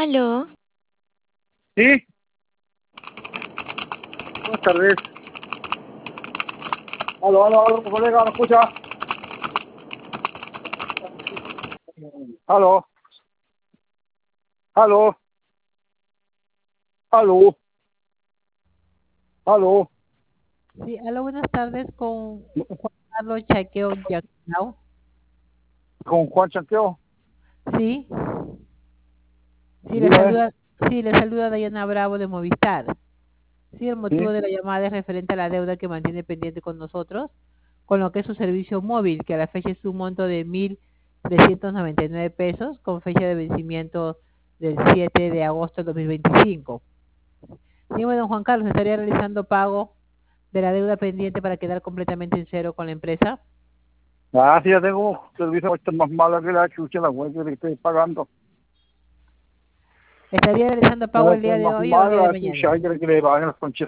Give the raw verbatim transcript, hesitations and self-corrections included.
Aló. Sí, buenas tardes. Aló, aló, aló, colega, ¿me escucha? Aló, aló, aló, aló. Sí, hola, buenas tardes con Juan Carlos Chaqueo Yacnau. ¿Con Juan Chanqueo? Sí, sí, le Dígame. saluda, sí, le saluda Dayana Bravo de Movistar. Sí, el Sí, motivo de la llamada es referente a la deuda que mantiene pendiente con nosotros, con lo que es su servicio móvil, que a la fecha es un monto de mil trescientos noventa y nueve pesos, con fecha de vencimiento del siete de agosto de dos mil veinticinco. Dígame, don Juan Carlos, ¿estaría realizando pago de la deuda pendiente para quedar completamente en cero con la empresa? ah, sí, ya tengo servicio esta más mala que la chucha, la web que le estoy pagando. ¿Estaría realizando pago No, el esta día es de más hoy o el día de mala la mañana? chucha, hay que le paguen las conchas.